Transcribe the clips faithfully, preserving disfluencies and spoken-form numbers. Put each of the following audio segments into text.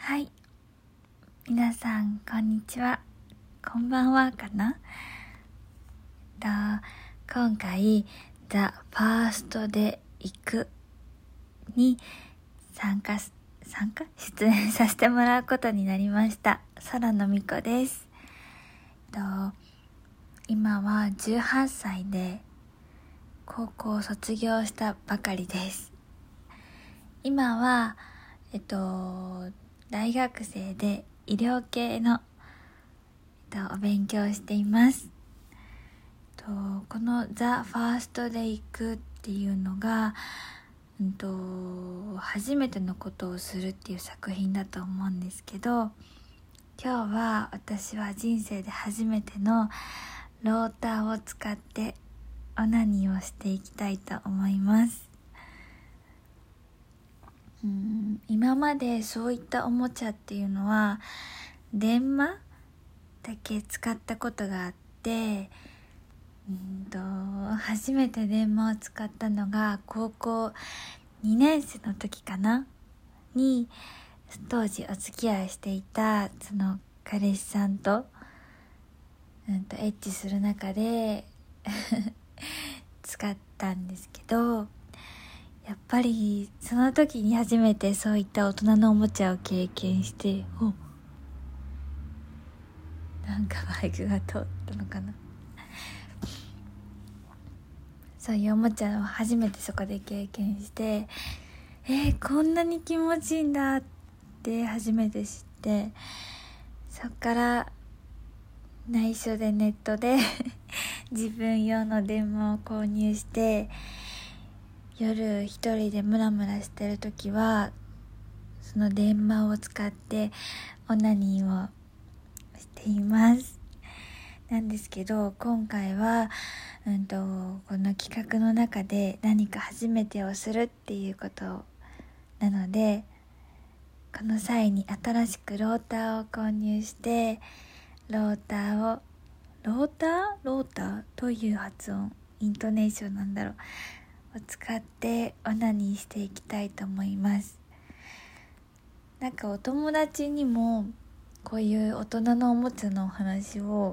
はい、皆さんこんにちは、こんばんはかな。と今回ザ・ファーストで行くに参加参加出演させてもらうことになりました空野美子です。と今はじゅうはっさいで高校を卒業したばかりです。今はえっと大学生で医療系の、えっと、お勉強をしています。とこのザ・ファーストで行くっていうのが、うんと、初めてのことをするっていう作品だと思うんですけど、今日は私は人生で初めてのローターを使ってオナニーをしていきたいと思います。うーん今までそういったおもちゃっていうのは電話だけ使ったことがあって、うんと初めて電話を使ったのが高校にねん生の時かなに、当時お付き合いしていたその彼氏さんと、うんとエッチする中で使ったんですけど、やっぱりその時に初めてそういった大人のおもちゃを経験して、おなんかバイクが通ったのかな、そういうおもちゃを初めてそこで経験して、えー、こんなに気持ちいいんだって初めて知って、そっから内緒でネットで自分用の電話を購入して、夜一人でムラムラしてる時はその電話を使ってオナニーをしています。なんですけど、今回は、うんと、この企画の中で何か初めてをするっていうことなので、この際に新しくローターを購入して、ローターをローターローターという発音イントネーションなんだろうを使ってオナニーしていきたいと思います。なんかお友達にもこういう大人のおもちゃのお話を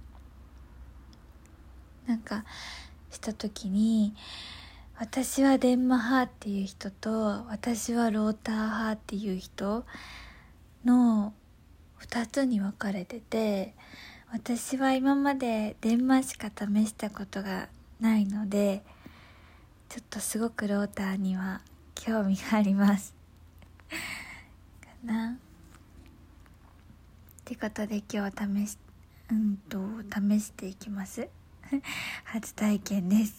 なんかした時に、私は電話派っていう人と私はローター派っていう人のふたつに分かれてて、私は今まで電話しか試したことがないので、ちょっとすごくローターには興味がありますかなってことで、今日試しうんと試していきます初体験です。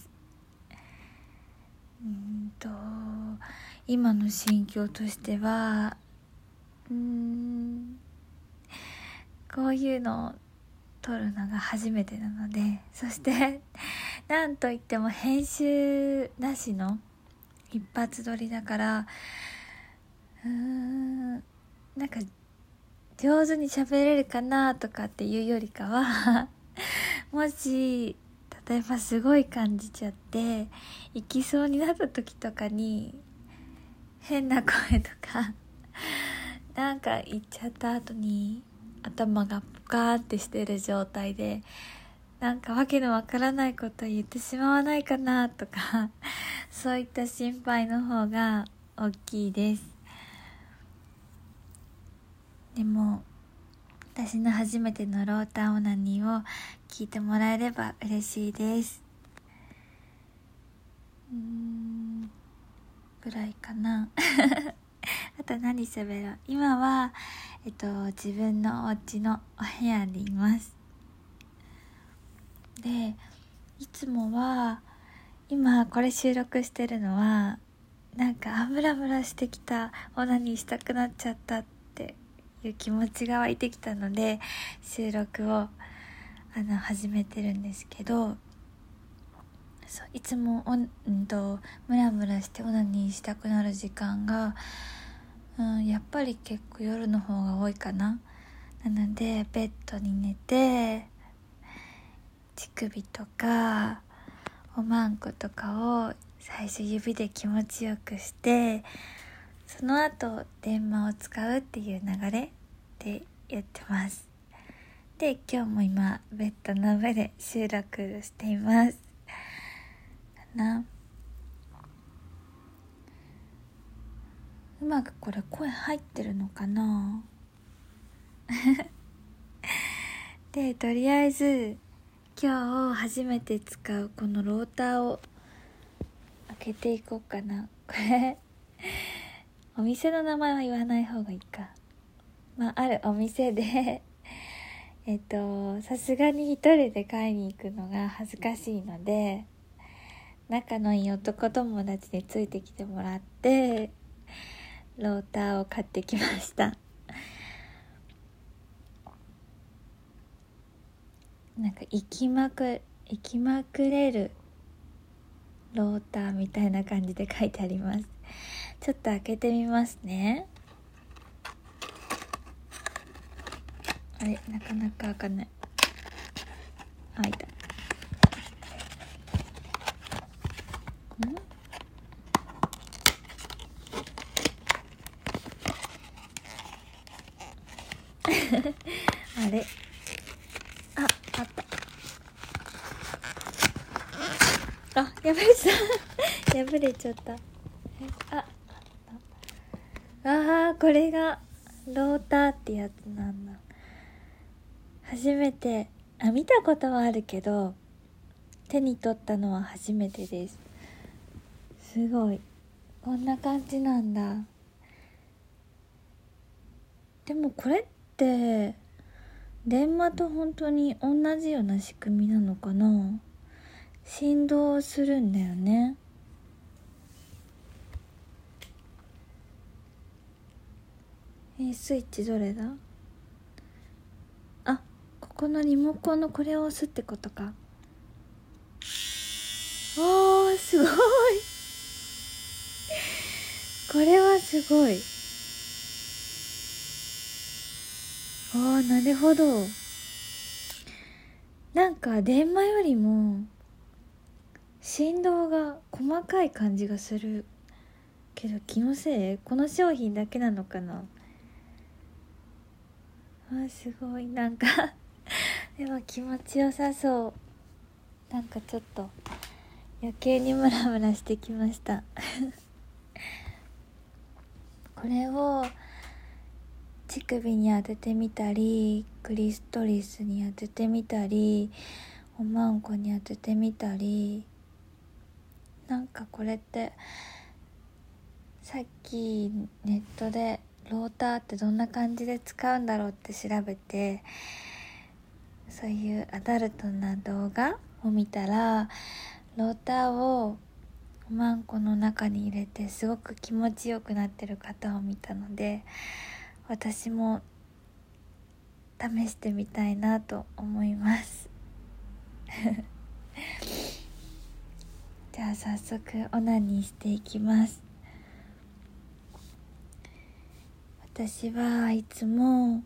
うんと今の心境としては、うーんこういうのを撮るのが初めてなので、そしてなんといっても編集なしの一発撮りだから、うーんなんか上手に喋れるかなとかっていうよりかはもし例えばすごい感じちゃって行きそうになった時とかに変な声とかなんか言っちゃった後に頭がポカーってしてる状態でなんかわけのわからないことを言ってしまわないかなとかそういった心配の方が大きいです。でも私の初めてのローターオナニーを聞いてもらえれば嬉しいです。うーんぐらいかなあと何喋ろう。今はえっと自分のお家のお部屋でいます。でいつもは今これ収録してるのはなんかムラムラしてきた、オナニーしたくなっちゃったっていう気持ちが湧いてきたので収録をあの始めてるんですけど、そういつもおんとムラムラしてオナニーしたくなる時間が、うん、やっぱり結構夜の方が多いかな。なのでベッドに寝て乳首とかおまんことかを最初指で気持ちよくして、 その後電話を使うっていう流れでやってます。で、今日も今ベッドの上で収録していますかな。うまくこれ声入ってるのかなで、とりあえず今日初めて使うこのローターを開けていこうかな。これお店の名前は言わない方がいいか。まあ、あるお店でえっとさすがに一人で買いに行くのが恥ずかしいので、仲のいい男友達についてきてもらってローターを買ってきましたなんか行きまく行きまくれるローターみたいな感じで書いてあります。ちょっと開けてみますね。あれ、なかなか開かない。開いた。んあれ、あ、あった。あ、破れちゃ破れちゃった。あ、あー、これがローターってやつなんだ。初めて、あ、見たことはあるけど手に取ったのは初めてです。すごい、こんな感じなんだ。でもこれって電話と本当に同じような仕組みなのかな。振動するんだよね。えー、スイッチどれだ。あ、ここのリモコンのこれを押すってことか。おー、すごいこれはすごい。あー、なるほど。なんか電話よりも振動が細かい感じがするけど、気のせい？この商品だけなのかな。あー、すごい。なんかでも気持ちよさそう。なんかちょっと余計にムラムラしてきましたこれを乳首に当ててみたり、クリストリスに当ててみたり、おまんこに当ててみたり。なんかこれってさっきネットでローターってどんな感じで使うんだろうって調べて、そういうアダルトな動画を見たら、ローターをおまんこの中に入れてすごく気持ちよくなってる方を見たので、私も試してみたいなと思いますじゃあ早速オナニーしていきます。私はいつも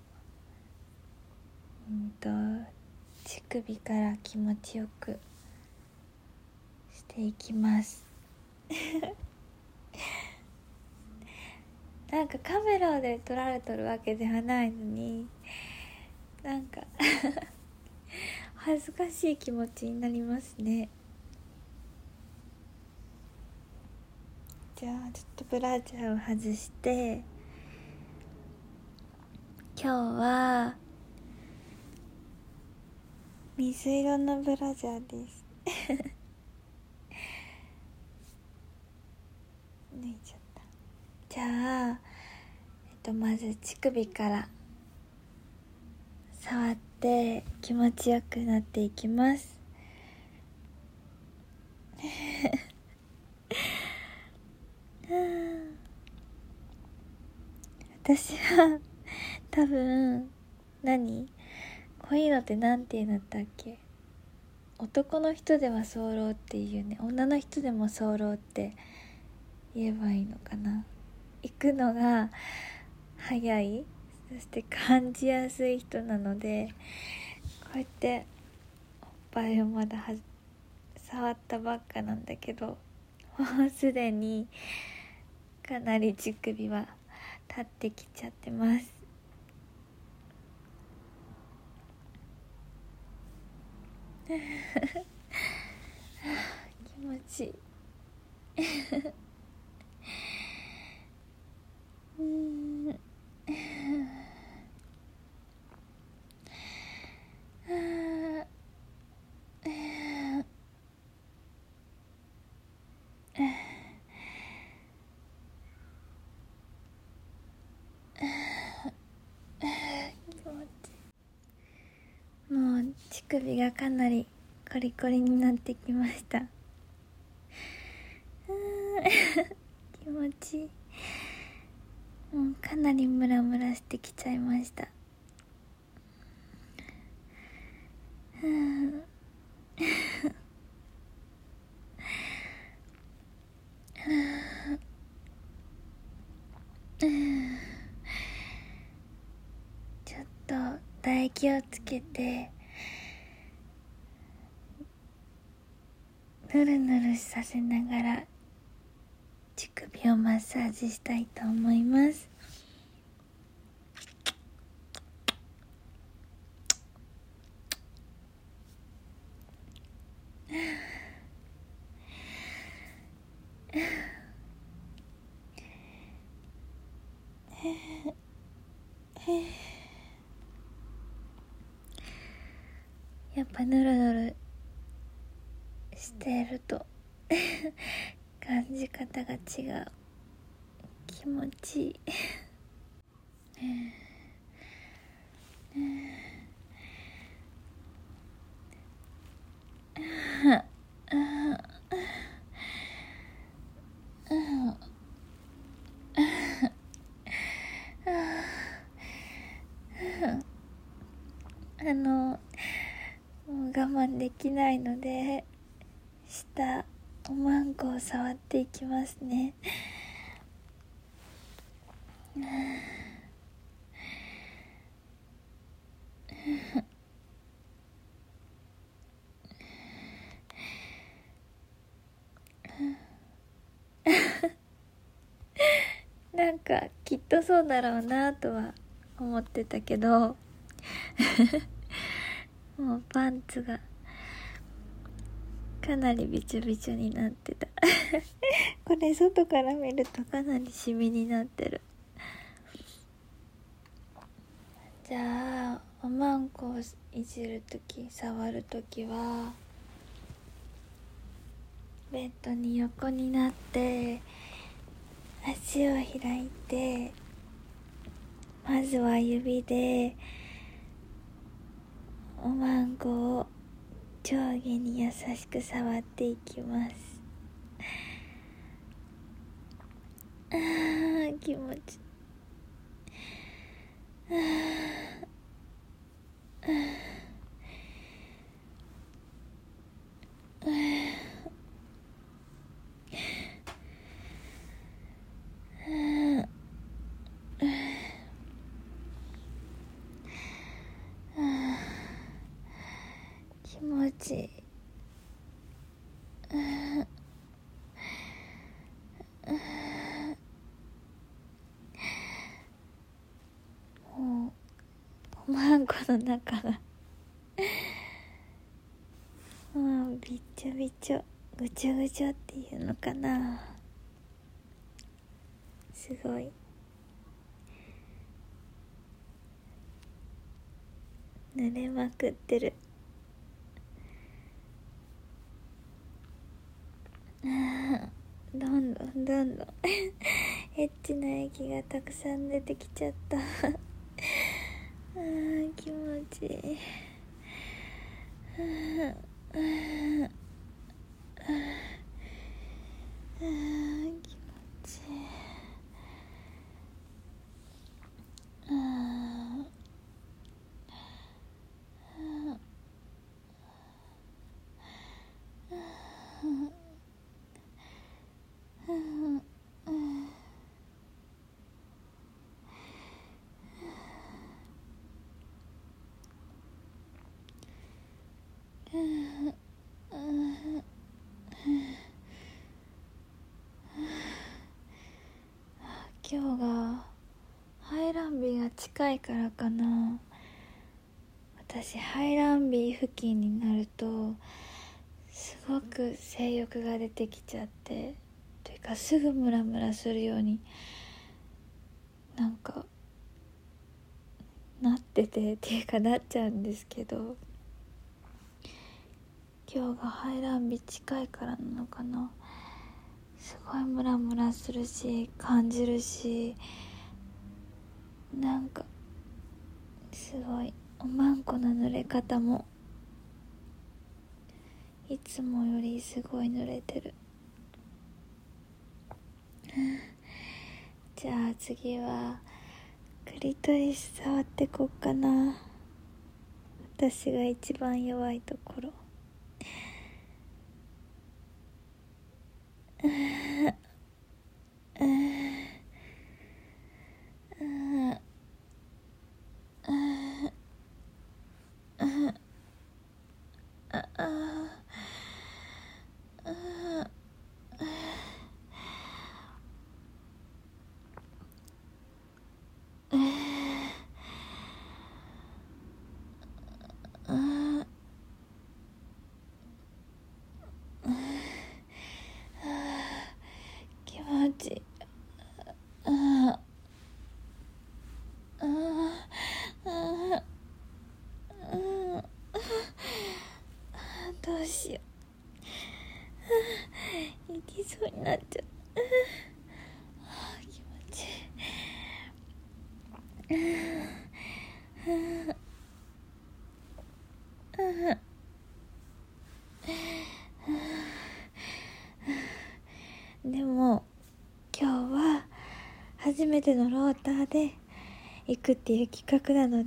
うんと乳首から気持ちよくしていきますなんかカメラで撮られとるわけではないのに、なんか恥ずかしい気持ちになりますね。じゃあちょっとブラジャーを外して、今日は水色のブラジャーです脱いちゃった。じゃあ、えっと、まず乳首から触って気持ちよくなっていきます私は多分何こういうのってなんて言うんだったっけ。男の人では早漏っていうね、女の人でも早漏って言えばいいのかな。行くのが早い、そして感じやすい人なので、こうやっておっぱいをまだはず、触ったばっかなんだけど、もうすでにかなり乳首は立ってきちゃってます。気持ちいい。うーんもう乳首がかなりコリコリになってきました。気持ちいい。もうかなりムラムラしてきちゃいました。ちょっと唾液をつけてぬるぬるさせながら乳首をマッサージしたいと思います。やっぱぬるぬるしてると感じ方が違う。気持ちいい。あのもう我慢できないので下おまんこを触っていきますね。なんかきっとそうだろうなとは思ってたけどもうパンツがかなりびちょびちょになってたこれ外から見るとかなりシミになってる。じゃあおまんこをいじるとき触るときはベッドに横になって足を開いて、まずは指でおまんこを上下に優しく触っていきます。あー気持ちいい。あーあー気持ちいい。もうおまんこの中がもうびっちょびちょぐちょぐちょっていうのかな。すごい濡れまくってる。あーどんどんどんどんエッチな液がたくさん出てきちゃったあー気持ちいい。あーあーあー気持ちいい。あーランビが近いからかな。私排卵日付近になるとすごく性欲が出てきちゃって、というかすぐムラムラするようになんかなっててっていうかなっちゃうんですけど、今日が排卵日近いからなのかな。すごいムラムラするし感じるし、なんかすごいおまんこの濡れ方もいつもよりすごい濡れてる。じゃあ次はクリトリス触ってこっかな。私が一番弱いところ。気持ちいい。ああああどうしよう。行きそうになっちゃう。気持ちいい。でも今日は初めてのローターで行くっていう企画なの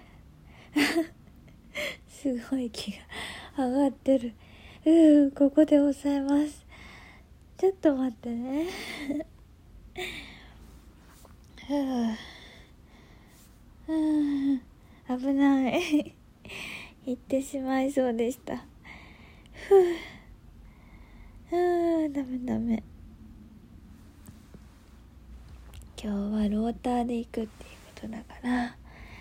ですごい気が上がってる。うん、ここで押さえます。ちょっと待ってね。ふう、うん、危ない行ってしまいそうでした。ふう、うん、ダメダメ。今日はローターで行くっていうことだから、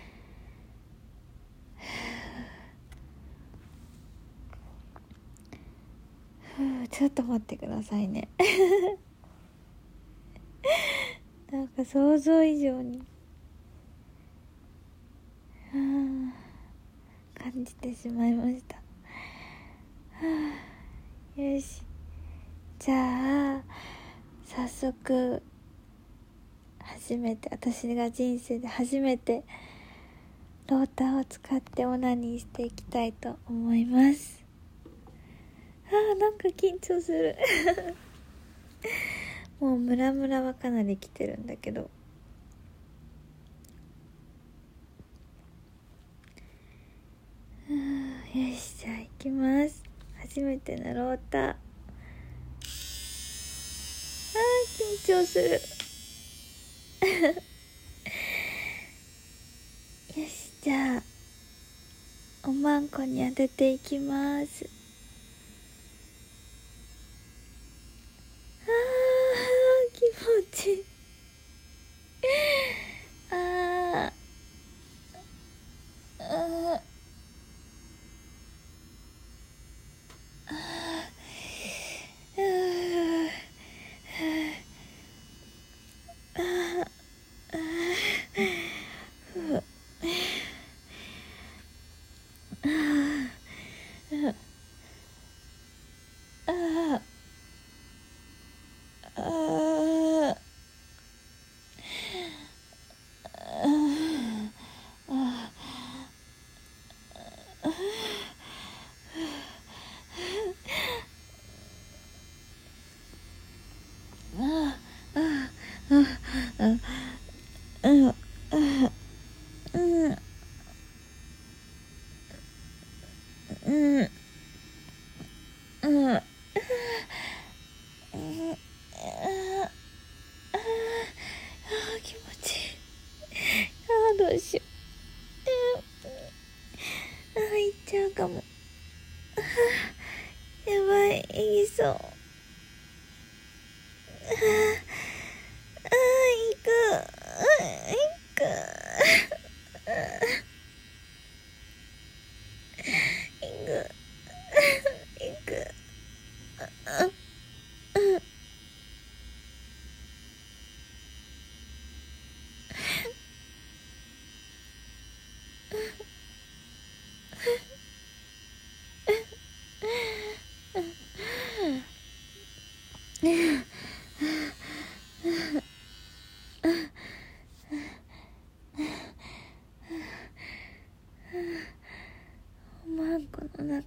ふう、ちょっと待ってくださいねなんか想像以上に感じてしまいました。よし、じゃあ早速初めて、私が人生で初めてローターを使ってオナニーしていきたいと思います。あー、なんか緊張するもうムラムラはかなり来てるんだけど、よし、じゃあ行きます。初めてのローター。あー、緊張するよし、じゃあおまんこに当てていきます。あー、気持ちいい。あーあーどうしよう。ああ、行っちゃうかも。やばい、言いそう。ああ、ああ、行く。ああ、行く。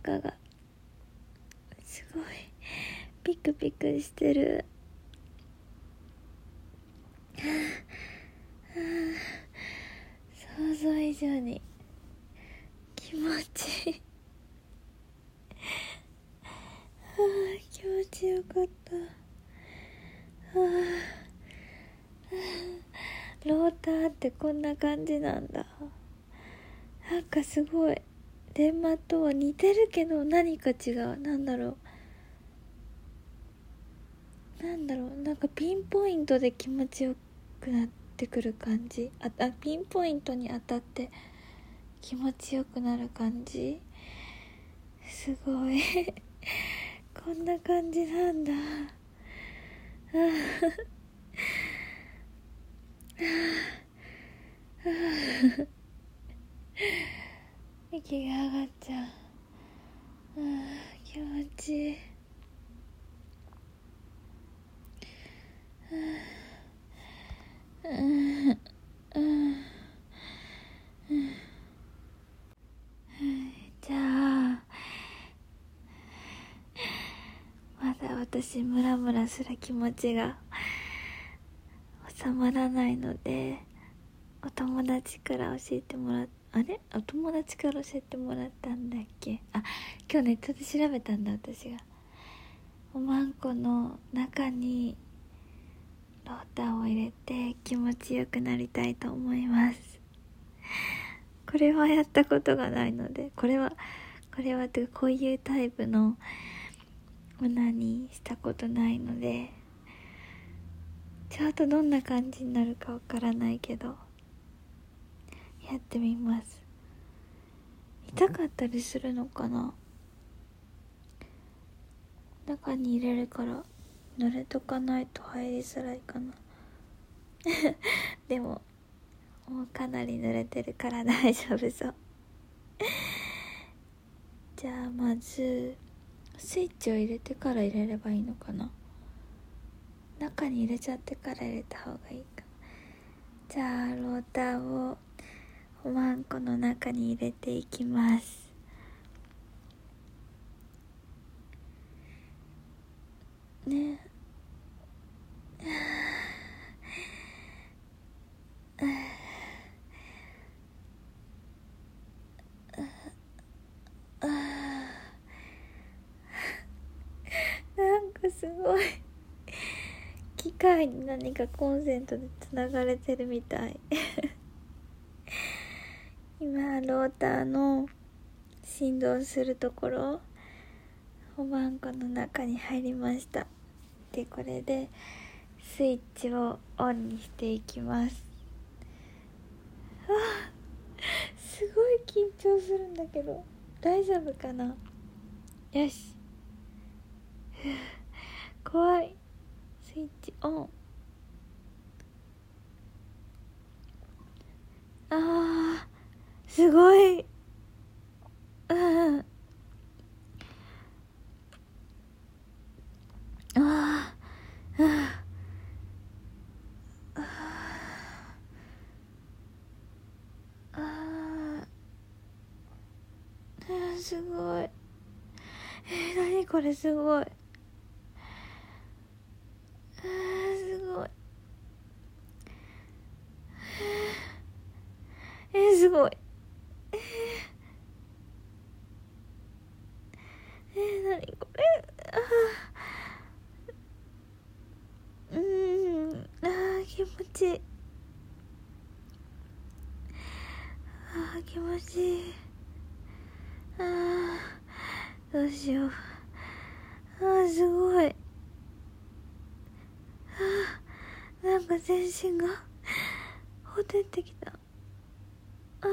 中がすごいピクピクしてる。想像以上に気持ちいい。気持ちよかった。ローターってこんな感じなんだ。なんかすごい電マとは似てるけど何か違う。なんだろうなんだろうなんかピンポイントで気持ちよくなってくる感じ。ああピンポイントに当たって気持ちよくなる感じ。すごいこんな感じなんだ。息が上がっちゃう。気持ちいい。じゃあまだ私ムラムラする気持ちが収まらないので、お友達から教えてもらっあれお友達から教えてもらったんだっけ。あ、今日ネットで調べたんだ私が。おまんこの中にローターを入れて気持ちよくなりたいと思います。これはやったことがないので、これはこれはてかこういうタイプのオナニーしたことないので、ちょっとどんな感じになるかわからないけどやってみます。痛かったりするのかな。中に入れるから濡れとかないと入りづらいかなでももうかなり濡れてるから大丈夫そうじゃあまずスイッチを入れてから入れればいいのかな。中に入れちゃってから入れた方がいいか。じゃあローターをおまんこの中に入れていきます。ねなんかすごい機械に何かコンセントでつながれてるみたい今ローターの振動するところおまんこの中に入りました。でこれでスイッチをオンにしていきます。あすごい緊張するんだけど大丈夫かな。よし怖い。スイッチオン。あーすごい。うんあーあーあーすごい。えー、何これすごい。あーすごい。えー、すごい。えー、えー、何これ。あーうーんあー気持ちいい。あー気持ちいい。あーどうしよう。あーすごい。あーなんか全身がほてってきた。あー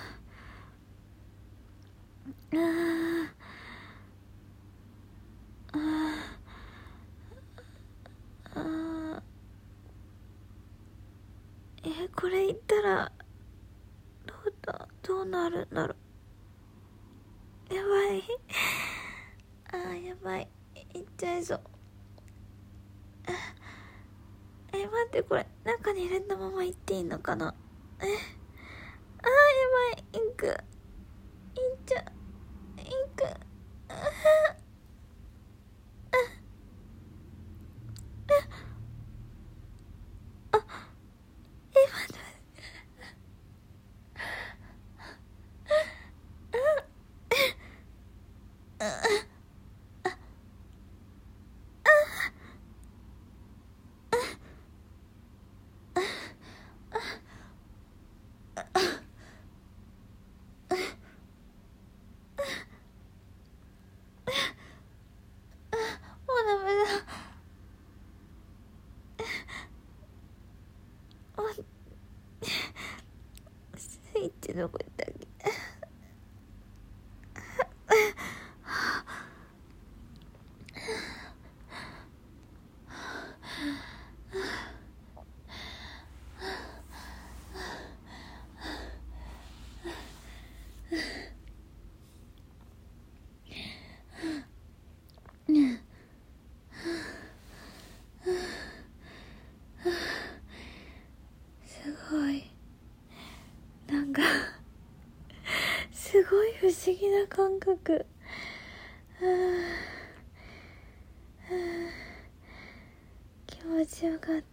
あーあーあーえー、これ言ったらローターどうなるんだろう。やばいあーやばいいっちゃいそう。えー、待ってこれ中に入れたままいっていいのかな。えー、あーやばいインクいっちゃうインクスイッチどこ行ったっけ。すごいなんかすごい不思議な感覚。気持ちよかった。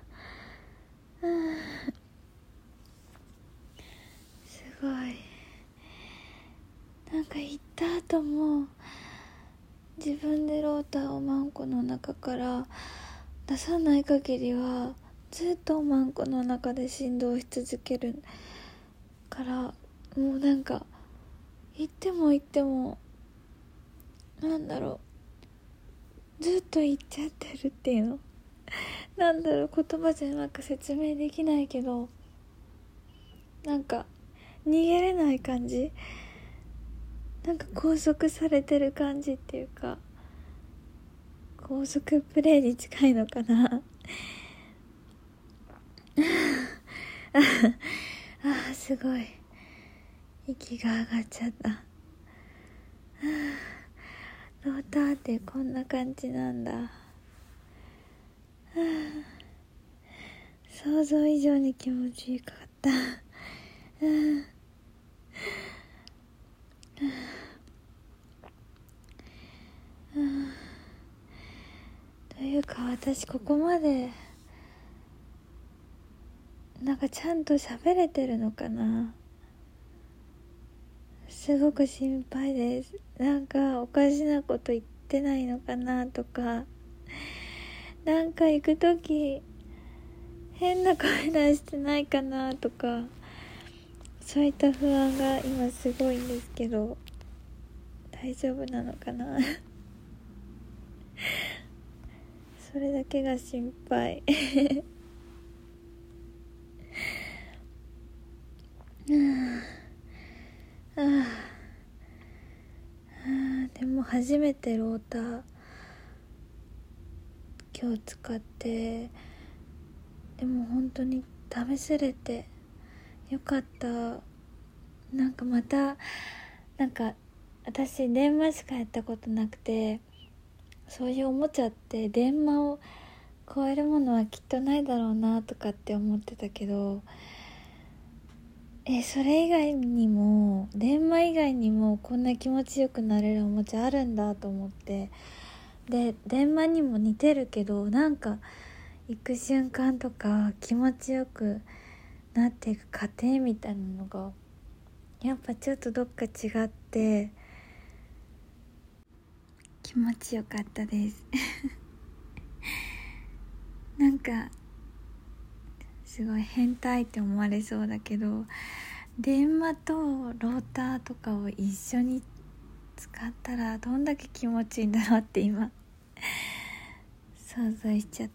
すごいなんか行った後も自分でローターをマンコの中から出さない限りはずっとマンコの中で振動し続けるからもうなんか行っても行ってもなんだろうずっと行っちゃってるっていうのなんだろう言葉じゃうまく説明できないけどなんか逃げれない感じなんか拘束されてる感じっていうか高速プレイに近いのかなああすごい息が上がっちゃったローターってこんな感じなんだ想像以上に気持ちよかったというか私ここまでなんかちゃんと喋れてるのかな。すごく心配です。なんかおかしなこと言ってないのかなとかなんか行くとき変な声出してないかなとかそういった不安が今すごいんですけど大丈夫なのかなそれだけが心配ああでも初めてローター今日使ってでも本当に試せれてよかった。なんかまたなんか私電話しかやったことなくてそういうおもちゃって電話を超えるものはきっとないだろうなとかって思ってたけどえそれ以外にも電話以外にもこんな気持ちよくなれるおもちゃあるんだと思ってで電話にも似てるけどなんか行く瞬間とか気持ちよくなっていく過程みたいなのがやっぱちょっとどっか違って気持ちよかったですなんかすごい変態って思われそうだけど電話とローターとかを一緒に使ったらどんだけ気持ちいいんだろうって今想像しちゃった。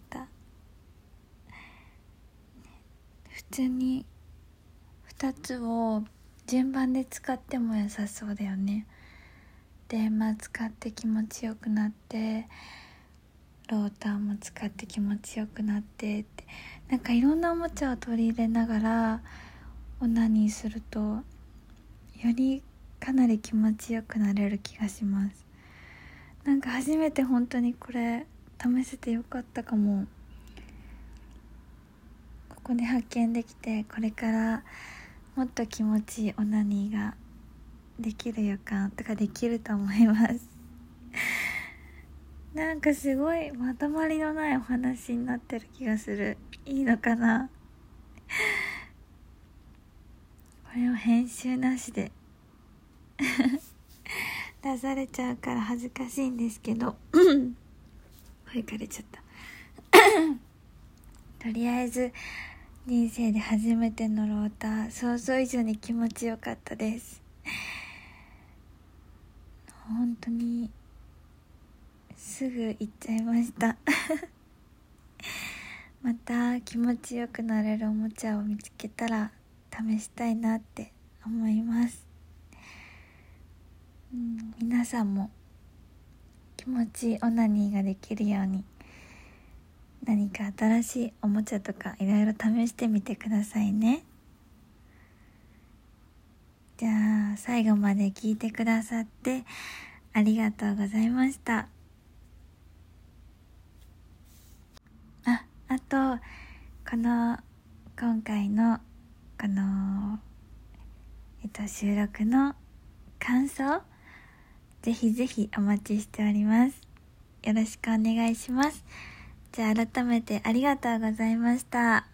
普通にふたつを順番で使っても良さそうだよね。電話使って気持ちよくなってローターも使って気持ちよくなってってなんかいろんなおもちゃを取り入れながらオナニーするとよりかなり気持ちよくなれる気がします。なんか初めて本当にこれ試せてよかったかも。ここで発見できてこれからもっと気持ちいいオナニーができる予感とかできると思いますなんかすごいまとまりのないお話になってる気がする。いいのかなこれを編集なしで出されちゃうから恥ずかしいんですけど声かれちゃったとりあえず人生で初めてのローター、想像以上に気持ちよかったです。本当にすぐ行っちゃいましたまた気持ちよくなれるおもちゃを見つけたら試したいなって思います。うん、皆さんも気持ちいいオナニーができるように何か新しいおもちゃとかいろいろ試してみてくださいね。じゃあ最後まで聞いてくださってありがとうございました。あ、あとこの今回のこのえっと収録の感想ぜひぜひお待ちしております。よろしくお願いします。じゃあ改めてありがとうございました。